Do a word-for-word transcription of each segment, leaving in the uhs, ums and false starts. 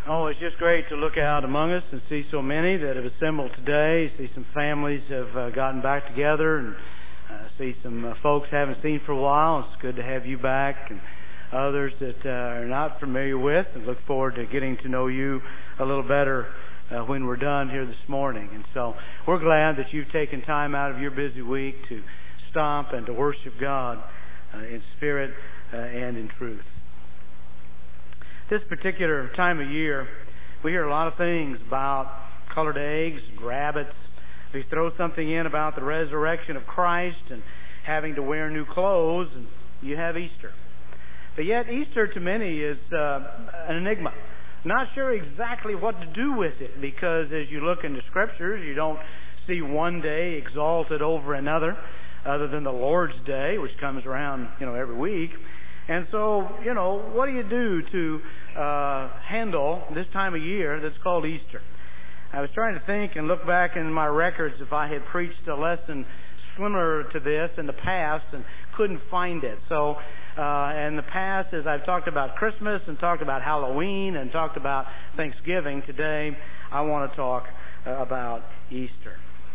Oh, it's just great to look out among us and see so many that have assembled today. See some families have uh, gotten back together, and uh, see some uh, folks haven't seen for a while. It's good to have you back, and others that uh, are not familiar with, and look forward to getting to know you a little better uh, when we're done here this morning. And so we're glad that you've taken time out of your busy week to stop and to worship God uh, in spirit uh, and in truth. This particular time of year, we hear a lot of things about colored eggs, rabbits. We throw something in about the resurrection of Christ and having to wear new clothes, and you have Easter. But yet Easter to many is uh, an enigma. Not sure exactly what to do with it, because as you look in the Scriptures, you don't see one day exalted over another, other than the Lord's Day, which comes around, you know, every week. And so, you know, what do you do to uh, handle this time of year that's called Easter? I was trying to think and look back in my records if I had preached a lesson similar to this in the past and couldn't find it. So, uh, in the past, as I've talked about Christmas and talked about Halloween and talked about Thanksgiving, today I want to talk uh, about Easter.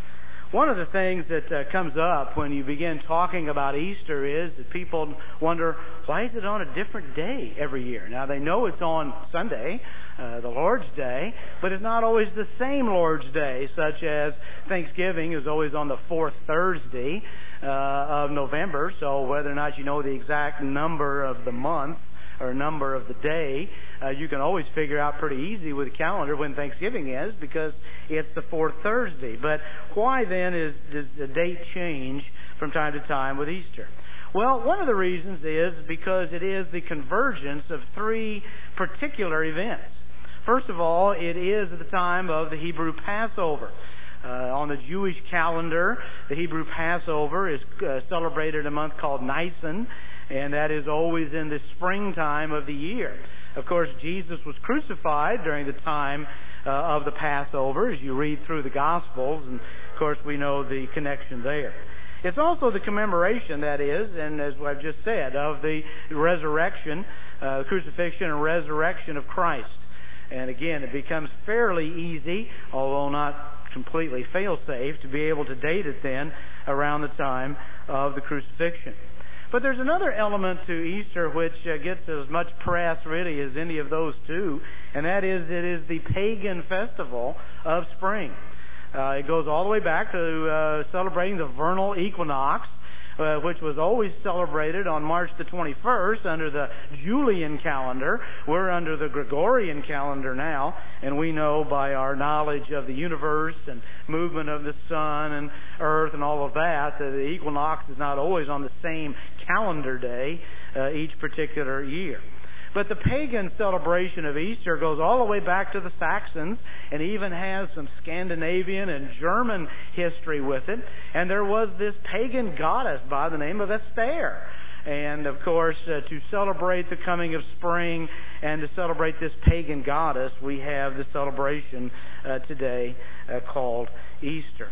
One of the things that uh, comes up when you begin talking about Easter is that people wonder, why is it on a different day every year? Now, they know it's on Sunday, uh, the Lord's Day, but it's not always the same Lord's Day, such as Thanksgiving is always on the fourth Thursday uh, of November, so whether or not you know the exact number of the month or number of the day, uh, you can always figure out pretty easy with a calendar when Thanksgiving is, because it's the fourth Thursday. But why then is does the date change from time to time with Easter? Well, one of the reasons is because it is the convergence of three particular events. First of all, it is at the time of the Hebrew Passover. Uh, on the Jewish calendar, the Hebrew Passover is uh, celebrated in a month called Nisan, and that is always in the springtime of the year. Of course, Jesus was crucified during the time uh, of the Passover, as you read through the Gospels, and of course we know the connection there. It's also the commemoration, that is, and as I've just said, of the resurrection, uh, crucifixion and resurrection of Christ. And again, it becomes fairly easy, although not completely fail-safe, to be able to date it then around the time of the crucifixion. But there's another element to Easter which uh, gets as much press really as any of those two, and that is it is the pagan festival of spring. Uh, it goes all the way back to uh, celebrating the vernal equinox, uh, which was always celebrated on March the twenty-first under the Julian calendar. We're under the Gregorian calendar now, and we know by our knowledge of the universe and movement of the sun and earth and all of that, that the equinox is not always on the same calendar day uh, each particular year. But the pagan celebration of Easter goes all the way back to the Saxons and even has some Scandinavian and German history with it. And there was this pagan goddess by the name of Esther. And, of course, uh, to celebrate the coming of spring and to celebrate this pagan goddess, we have the celebration uh, today uh, called Easter.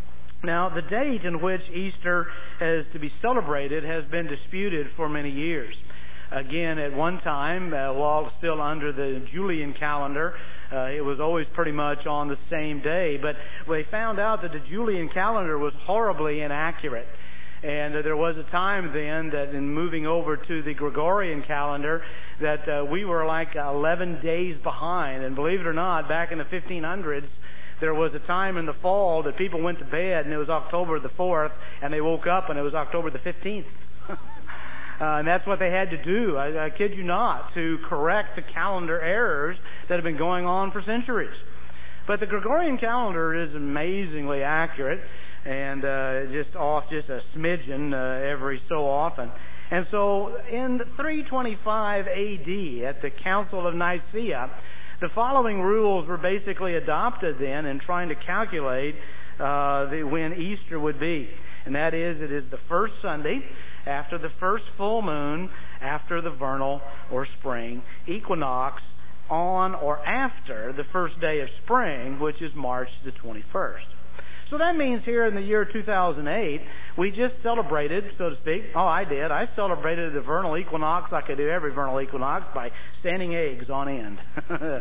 Now, the date in which Easter is to be celebrated has been disputed for many years. Again, at one time, uh, while still under the Julian calendar, uh, it was always pretty much on the same day. But they found out that the Julian calendar was horribly inaccurate. And uh, there was a time then that in moving over to the Gregorian calendar that uh, we were like eleven days behind. And believe it or not, back in the fifteen hundreds, there was a time in the fall that people went to bed and it was October the fourth, and they woke up and it was October the fifteenth. Uh, and that's what they had to do, I, I kid you not, to correct the calendar errors that have been going on for centuries. But the Gregorian calendar is amazingly accurate and uh, just off just a smidgen uh, every so often. And so in three twenty-five A D at the Council of Nicaea, the following rules were basically adopted then in trying to calculate uh, the, when Easter would be. And that is, it is the first Sunday after the first full moon after the vernal or spring equinox on or after the first day of spring, which is March the twenty-first. So that means here in the year two thousand eight, we just celebrated, so to speak, oh, I did, I celebrated the vernal equinox like I do every vernal equinox by standing eggs on end.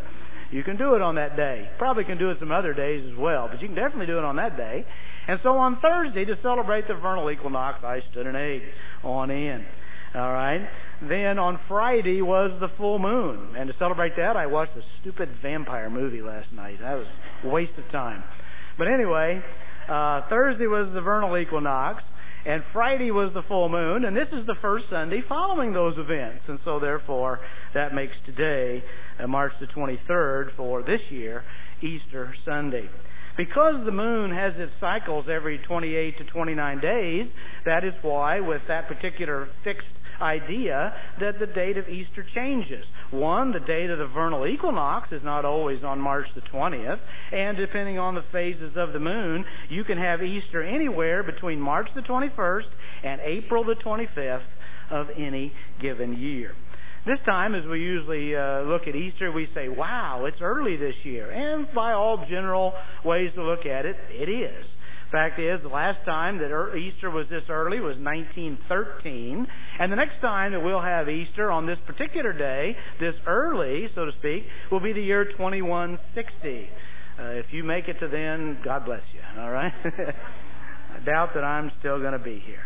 you can do it on that day. Probably can do it some other days as well, but you can definitely do it on that day. And so on Thursday, to celebrate the vernal equinox, I stood an egg on end. All right. Then on Friday was the full moon, and to celebrate that, I watched a stupid vampire movie last night. That was a waste of time. But anyway, uh, Thursday was the vernal equinox, and Friday was the full moon, and this is the first Sunday following those events. And so therefore, that makes today, uh, March the twenty-third, for this year, Easter Sunday. Because the moon has its cycles every twenty-eight to twenty-nine days, that is why, with that particular fixed idea, that the date of Easter changes. One, the date of the vernal equinox is not always on March the twentieth, and depending on the phases of the moon, you can have Easter anywhere between March the twenty-first and April the twenty-fifth of any given year. This time, as we usually uh, look at Easter, we say, wow, it's early this year. And by all general ways to look at it, it is. Fact is, the last time that Easter was this early was nineteen thirteen. And the next time that we'll have Easter on this particular day, this early, so to speak, will be the year twenty-one sixty. Uh, if you make it to then, God bless you, all right? I doubt that I'm still going to be here.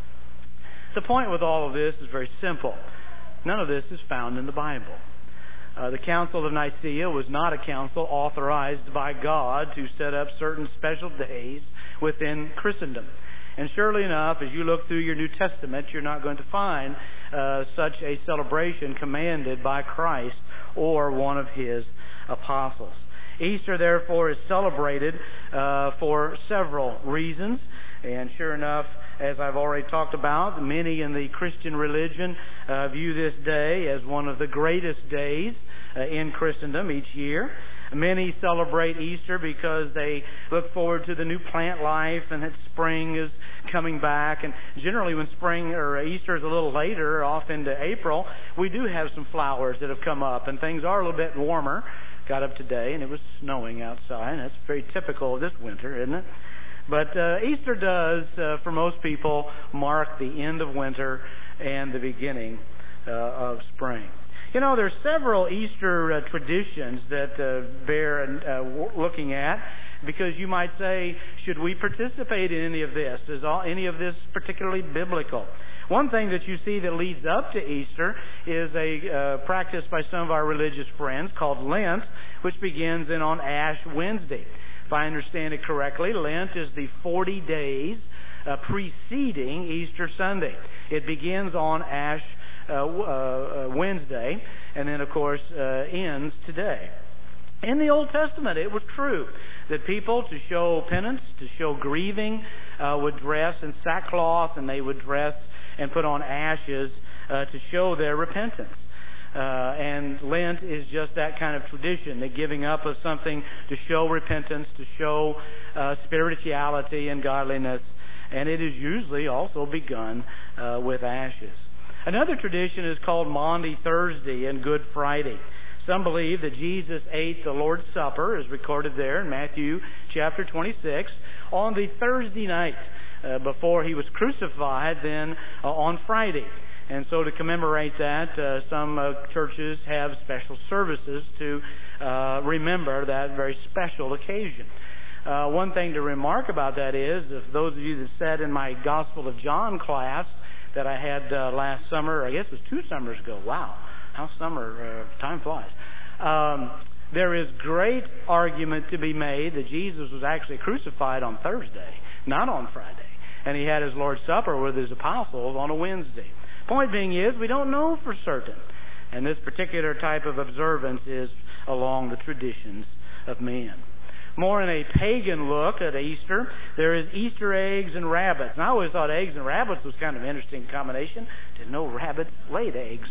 The point with all of this is very simple. None of this is found in the Bible. Uh, the Council of Nicaea was not a council authorized by God to set up certain special days within Christendom. And surely enough, as you look through your New Testament, you're not going to find uh, such a celebration commanded by Christ or one of His apostles. Easter, therefore, is celebrated uh, for several reasons. And sure enough, as I've already talked about, many in the Christian religion uh, view this day as one of the greatest days uh, in Christendom each year. Many celebrate Easter because they look forward to the new plant life and that spring is coming back. And generally when spring or Easter is a little later, off into April, we do have some flowers that have come up and things are a little bit warmer. Got up today and it was snowing outside. And that's very typical of this winter, isn't it? But uh, Easter does, uh, for most people, mark the end of winter and the beginning uh, of spring. You know, there are several Easter uh, traditions that uh, bear uh, looking at, because you might say, should we participate in any of this? Is all, any of this particularly biblical? One thing that you see that leads up to Easter is a uh, practice by some of our religious friends called Lent, which begins in on Ash Wednesday. If I understand it correctly, Lent is the forty days uh, preceding Easter Sunday. It begins on Ash uh, uh, Wednesday and then, of course, uh, ends today. In the Old Testament, it was true that people, to show penance, to show grieving, uh, would dress in sackcloth and they would dress and put on ashes uh, to show their repentance. Uh, and Lent is just that kind of tradition, the giving up of something to show repentance, to show uh, spirituality and godliness. And it is usually also begun uh, with ashes. Another tradition is called Maundy Thursday and Good Friday. Some believe that Jesus ate the Lord's Supper, as recorded there in Matthew chapter twenty-six, on the Thursday night uh, before He was crucified, then uh, on Friday. And so to commemorate that, uh, some uh, churches have special services to uh, remember that very special occasion. Uh, one thing to remark about that is, if those of you that sat in my Gospel of John class that I had uh, last summer, I guess it was two summers ago, wow, how summer, uh, time flies. Um, there is great argument to be made that Jesus was actually crucified on Thursday, not on Friday. And He had His Lord's Supper with His apostles on a Wednesday. Point being is, we don't know for certain. And this particular type of observance is along the traditions of men. More in a pagan look at Easter, there is Easter eggs and rabbits. And I always thought eggs and rabbits was kind of an interesting combination. Didn't know rabbits laid eggs.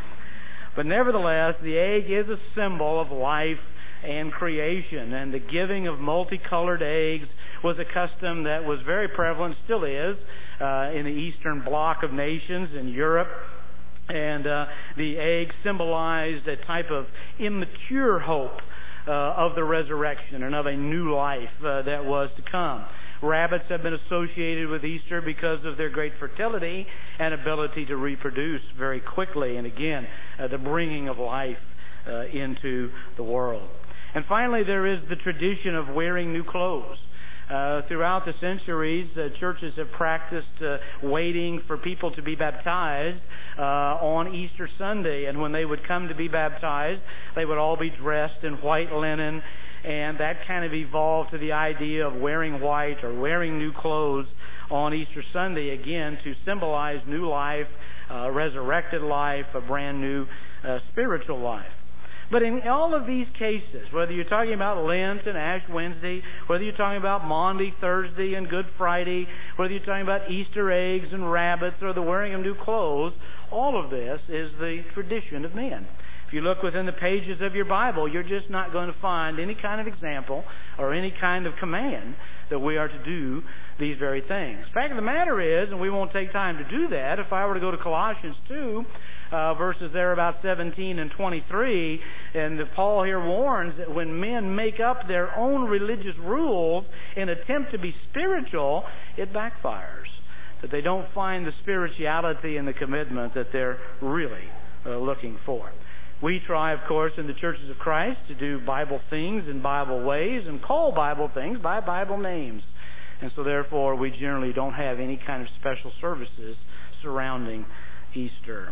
But nevertheless, the egg is a symbol of life and creation. And the giving of multicolored eggs was a custom that was very prevalent, still is, uh, in the Eastern Bloc of nations in Europe. And uh, the egg symbolized a type of immature hope uh, of the resurrection and of a new life uh, that was to come. Rabbits have been associated with Easter because of their great fertility and ability to reproduce very quickly. And again, uh, the bringing of life uh, into the world. And finally, there is the tradition of wearing new clothes. Uh, throughout the centuries, uh, churches have practiced uh, waiting for people to be baptized uh, on Easter Sunday. And when they would come to be baptized, they would all be dressed in white linen. And that kind of evolved to the idea of wearing white or wearing new clothes on Easter Sunday, again, to symbolize new life, uh, resurrected life, a brand new uh, spiritual life. But in all of these cases, whether you're talking about Lent and Ash Wednesday, whether you're talking about Maundy, Thursday, and Good Friday, whether you're talking about Easter eggs and rabbits or the wearing of new clothes, all of this is the tradition of men. If you look within the pages of your Bible, you're just not going to find any kind of example or any kind of command that we are to do these very things. The fact of the matter is, and we won't take time to do that, if I were to go to Colossians two, uh, verses there about seventeen and twenty-three, and Paul here warns that when men make up their own religious rules in attempt to be spiritual, it backfires. That they don't find the spirituality and the commitment that they're really uh, looking for. We try, of course, in the churches of Christ to do Bible things in Bible ways and call Bible things by Bible names. And so therefore we generally don't have any kind of special services surrounding Easter.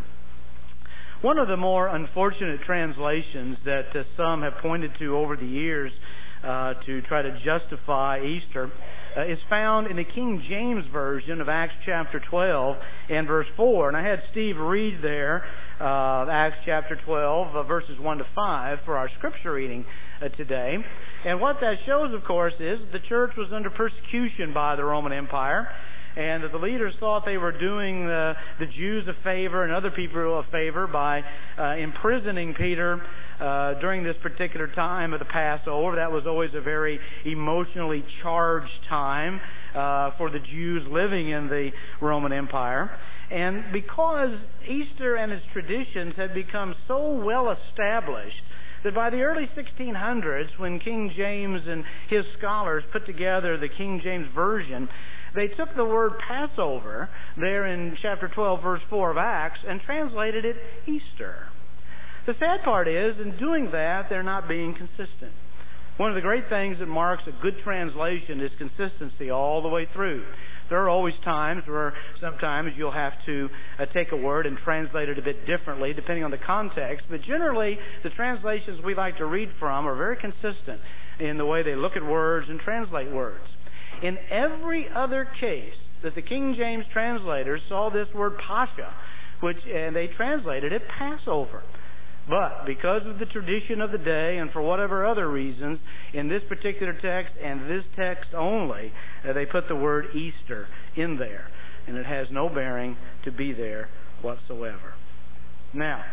One of the more unfortunate translations that uh, some have pointed to over the years uh, to try to justify Easter uh, is found in the King James Version of Acts chapter twelve and verse four. And I had Steve read there uh, Acts chapter twelve, uh, verses one to five for our scripture reading uh, today. And what that shows, of course, is the church was under persecution by the Roman Empire, and that the leaders thought they were doing the, the Jews a favor and other people a favor by uh, imprisoning Peter uh, during this particular time of the Passover. That was always a very emotionally charged time uh, for the Jews living in the Roman Empire. And because Easter and its traditions had become so well established that by the early sixteen hundreds, when King James and his scholars put together the King James Version, they took the word Passover there in chapter twelve, verse four of Acts, and translated it Easter. The sad part is, in doing that, they're not being consistent. One of the great things that marks a good translation is consistency all the way through. There are always times where sometimes you'll have to uh, take a word and translate it a bit differently depending on the context, but generally the translations we like to read from are very consistent in the way they look at words and translate words. In every other case that the King James translators saw this word Pascha, which and they translated it Passover. But because of the tradition of the day and for whatever other reasons, in this particular text and this text only, uh, they put the word Easter in there. And it has no bearing to be there whatsoever. Now,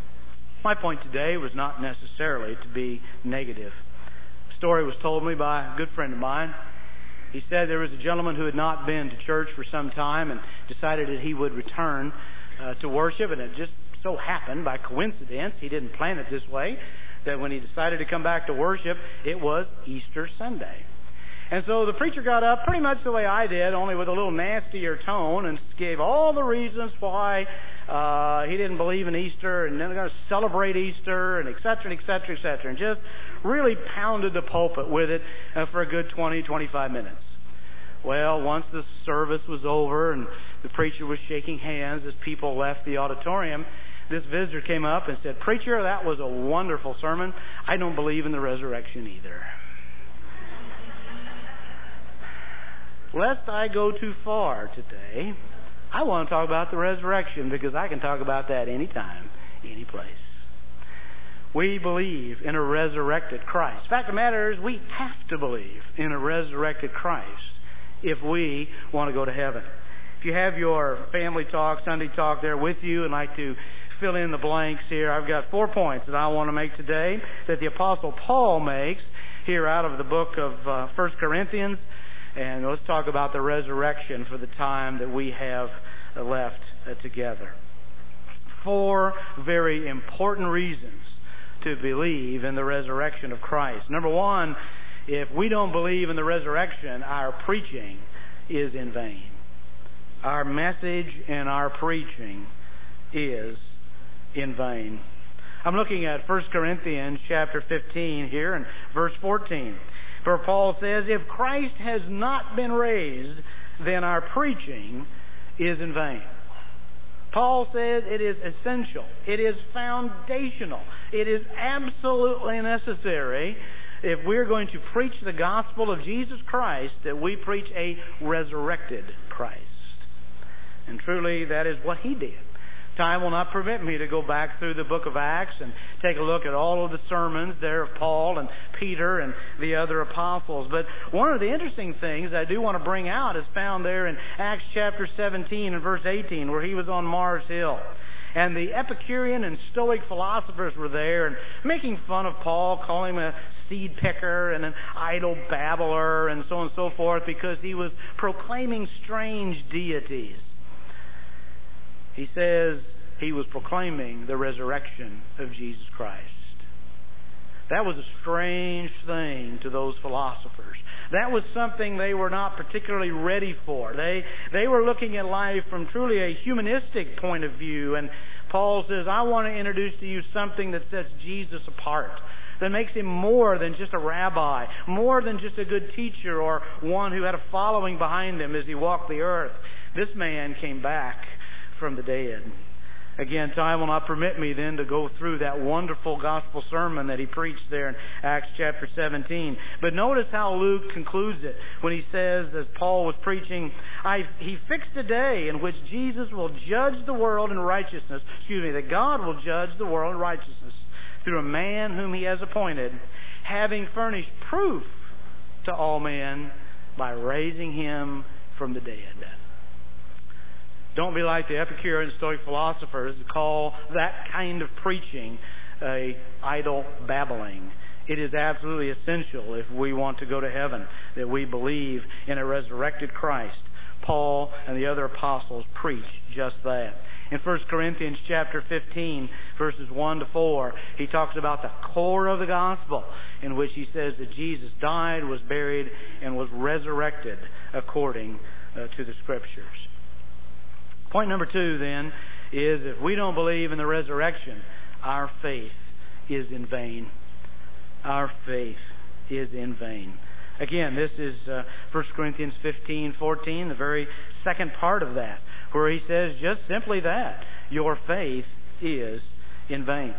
my point today was not necessarily to be negative. A story was told me by a good friend of mine. He said there was a gentleman who had not been to church for some time and decided that he would return uh, to worship, and it just so happened, by coincidence, he didn't plan it this way, that when he decided to come back to worship, it was Easter Sunday. And so the preacher got up pretty much the way I did, only with a little nastier tone, and gave all the reasons why uh, he didn't believe in Easter, and then they're going to celebrate Easter, and et cetera, et cetera, et cetera, and just really pounded the pulpit with it uh, for a good twenty, twenty-five minutes. Well, once the service was over and the preacher was shaking hands as people left the auditorium, this visitor came up and said, "Preacher, that was a wonderful sermon. I don't believe in the resurrection either." Lest I go too far today, I want to talk about the resurrection because I can talk about that anytime, any place. We believe in a resurrected Christ. The fact of the matter is, we have to believe in a resurrected Christ if we want to go to heaven. If you have your family talk, Sunday talk there with you and like to fill in the blanks here, I've got four points that I want to make today that the Apostle Paul makes here out of the book of uh, First Corinthians. And let's talk about the resurrection for the time that we have left uh, together. Four very important reasons to believe in the resurrection of Christ. Number one, if we don't believe in the resurrection, our preaching is in vain. Our message and our preaching is in vain. I'm looking at First Corinthians chapter fifteen here and verse fourteen. For Paul says, if Christ has not been raised, then our preaching is in vain. Paul says it is essential. It is foundational. It is absolutely necessary, if we're going to preach the gospel of Jesus Christ, that we preach a resurrected Christ. And truly, that is what he did. Time will not permit me to go back through the book of Acts and take a look at all of the sermons there of Paul and Peter and the other apostles. But one of the interesting things I do want to bring out is found there in Acts chapter seventeen and verse eighteen, where he was on Mars Hill. And the Epicurean and Stoic philosophers were there and making fun of Paul, calling him a seed picker and an idle babbler and so on and so forth, because he was proclaiming strange deities. He says he was proclaiming the resurrection of Jesus Christ. That was a strange thing to those philosophers. That was something they were not particularly ready for. They they were looking at life from truly a humanistic point of view. And Paul says, I want to introduce to you something that sets Jesus apart, that makes him more than just a rabbi, more than just a good teacher or one who had a following behind him as he walked the earth. This man came back from the dead. Again, time will not permit me then to go through that wonderful gospel sermon that he preached there in Acts chapter seventeen. But notice how Luke concludes it when he says, as Paul was preaching, I, he fixed a day in which Jesus will judge the world in righteousness, excuse me, that God will judge the world in righteousness through a man whom he has appointed, having furnished proof to all men by raising him from the dead. Don't be like the Epicurean and Stoic philosophers who call that kind of preaching a idle babbling. It is absolutely essential, if we want to go to heaven, that we believe in a resurrected Christ. Paul and the other apostles preach just that. In First Corinthians chapter fifteen, verses one to four, he talks about the core of the gospel, in which he says that Jesus died, was buried, and was resurrected according uh, to the Scriptures. Point number two, then, is if we don't believe in the resurrection, our faith is in vain. Our faith is in vain. Again, this is uh, First Corinthians fifteen fourteen, the very second part of that, where he says just simply that, your faith is in vain.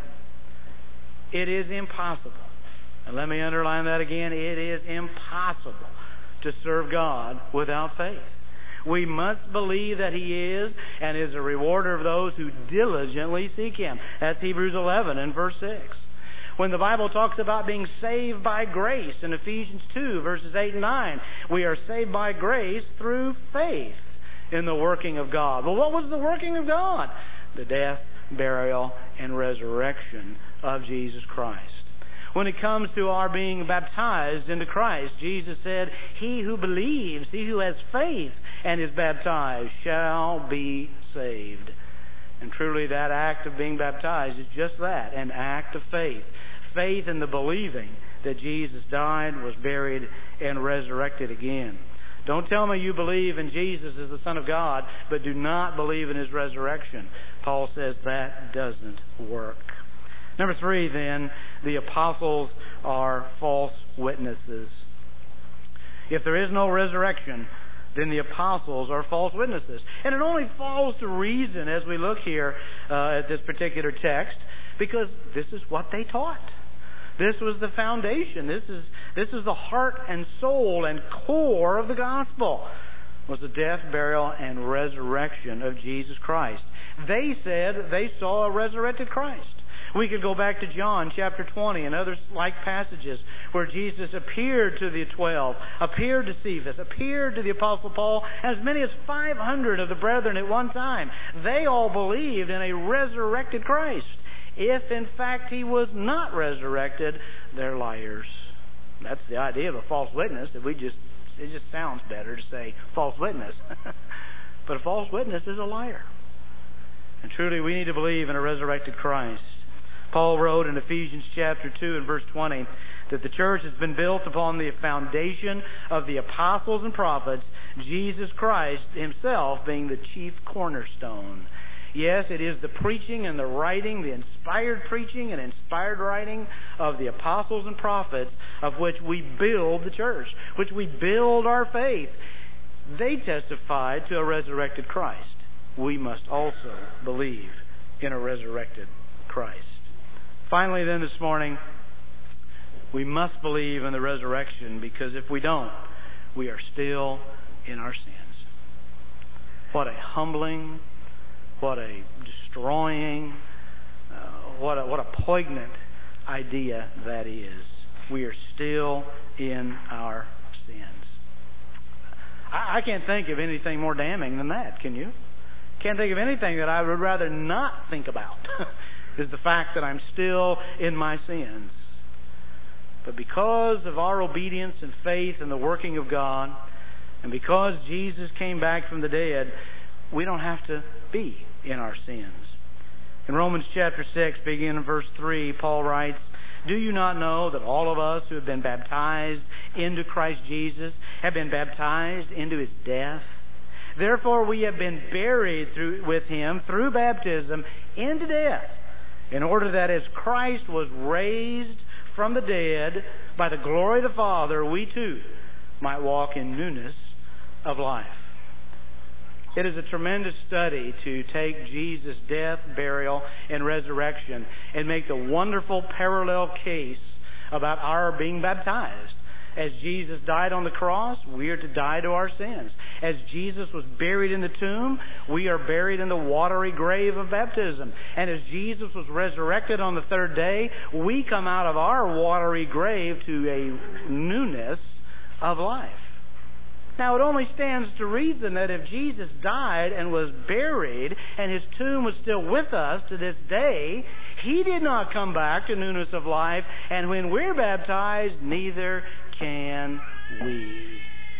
It is impossible. And let me underline that again. It is impossible to serve God without faith. We must believe that he is and is a rewarder of those who diligently seek him. That's Hebrews eleven and verse six. When the Bible talks about being saved by grace in Ephesians two, verses eight and nine, we are saved by grace through faith in the working of God. Well, what was the working of God? The death, burial, and resurrection of Jesus Christ. When it comes to our being baptized into Christ, Jesus said, he who believes, he who has faith and is baptized shall be saved. And truly that act of being baptized is just that, an act of faith. Faith in the believing that Jesus died, was buried, and resurrected again. Don't tell me you believe in Jesus as the Son of God, but do not believe in his resurrection. Paul says that doesn't work. Number three, then, the apostles are false witnesses. If there is no resurrection, then the apostles are false witnesses. And it only falls to reason as we look here uh, at this particular text, because this is what they taught. This was the foundation. This is this is the heart and soul and core of the gospel, was the death, burial, and resurrection of Jesus Christ. They said they saw a resurrected Christ. We could go back to John chapter twenty and other like passages where Jesus appeared to the twelve, appeared to Cephas, appeared to the Apostle Paul, and as many as five hundred of the brethren at one time. They all believed in a resurrected Christ. If, in fact, he was not resurrected, they're liars. That's the idea of a false witness. That we just it just sounds better to say false witness. But a false witness is a liar. And truly, we need to believe in a resurrected Christ. Paul wrote in Ephesians chapter two and verse twenty that the church has been built upon the foundation of the apostles and prophets, Jesus Christ himself being the chief cornerstone. Yes, it is the preaching and the writing, the inspired preaching and inspired writing of the apostles and prophets of which we build the church, which we build our faith. They testified to a resurrected Christ. We must also believe in a resurrected Christ. Finally, then, this morning, we must believe in the resurrection, because if we don't, we are still in our sins. What a humbling, what a destroying, uh, what a, what a poignant idea that is. We are still in our sins. I, I can't think of anything more damning than that, can you? Can't think of anything that I would rather not think about is the fact that I'm still in my sins. But because of our obedience and faith in the working of God, and because Jesus came back from the dead, we don't have to be in our sins. In Romans chapter six, beginning in verse three, Paul writes, "Do you not know that all of us who have been baptized into Christ Jesus have been baptized into His death? Therefore we have been buried through, with Him through baptism into death, in order that as Christ was raised from the dead by the glory of the Father, we too might walk in newness of life." It is a tremendous study to take Jesus' death, burial, and resurrection and make the wonderful parallel case about our being baptized. As Jesus died on the cross, we are to die to our sins. As Jesus was buried in the tomb, we are buried in the watery grave of baptism. And as Jesus was resurrected on the third day, we come out of our watery grave to a newness of life. Now, it only stands to reason that if Jesus died and was buried and His tomb was still with us to this day, He did not come back to newness of life, and when we're baptized, neither can we.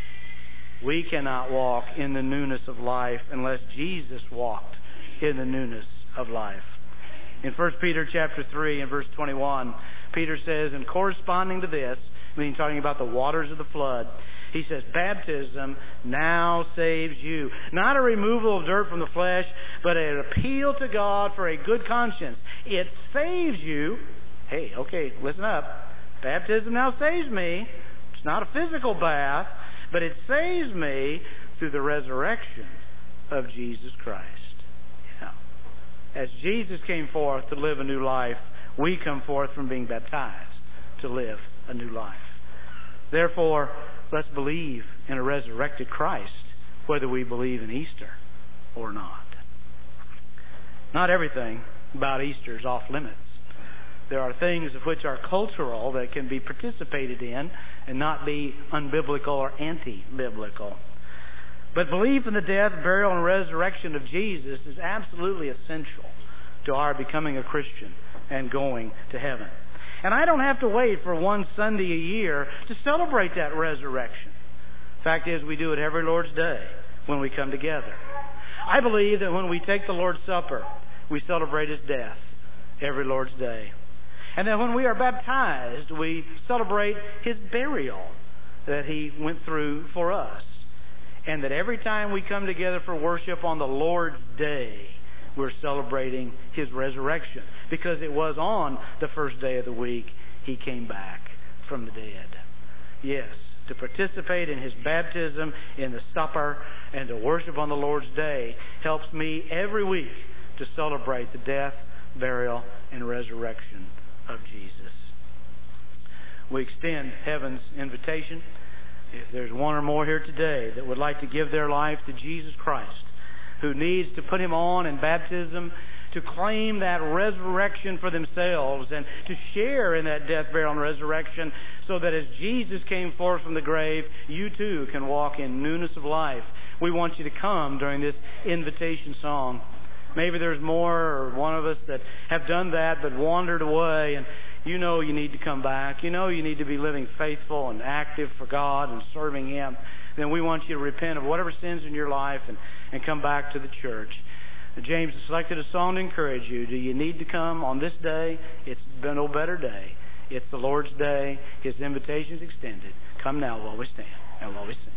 We cannot walk in the newness of life unless Jesus walked in the newness of life. In First Peter chapter three and verse twenty-one, Peter says, and corresponding to this, meaning talking about the waters of the flood, he says, baptism now saves you. Not a removal of dirt from the flesh, but an appeal to God for a good conscience. It saves you. Hey, okay, listen up. Baptism now saves me. It's not a physical bath, but it saves me through the resurrection of Jesus Christ. Yeah. As Jesus came forth to live a new life, we come forth from being baptized to live a new life. Therefore, let's believe in a resurrected Christ, whether we believe in Easter or not. Not everything about Easter is off limits. There are things of which are cultural that can be participated in and not be unbiblical or anti-biblical. But belief in the death, burial, and resurrection of Jesus is absolutely essential to our becoming a Christian and going to heaven. And I don't have to wait for one Sunday a year to celebrate that resurrection. Fact is, we do it every Lord's Day when we come together. I believe that when we take the Lord's Supper, we celebrate His death every Lord's Day. And that when we are baptized, we celebrate His burial that He went through for us. And that every time we come together for worship on the Lord's Day, we're celebrating His resurrection, because it was on the first day of the week He came back from the dead. Yes, to participate in His baptism, in the supper, and to worship on the Lord's Day helps me every week to celebrate the death, burial, and resurrection of Jesus. We extend heaven's invitation. If there's one or more here today that would like to give their life to Jesus Christ, who needs to put Him on in baptism, to claim that resurrection for themselves and to share in that death, burial, and resurrection, so that as Jesus came forth from the grave, you too can walk in newness of life. We want you to come during this invitation song. Maybe there's more, or one of us that have done that but wandered away, and you know you need to come back. You know you need to be living faithful and active for God and serving Him. Then we want you to repent of whatever sins in your life and, and come back to the church. James has selected a song to encourage you. Do you need to come on this day? It's been no better day. It's the Lord's Day. His invitation is extended. Come now while we stand and while we sing.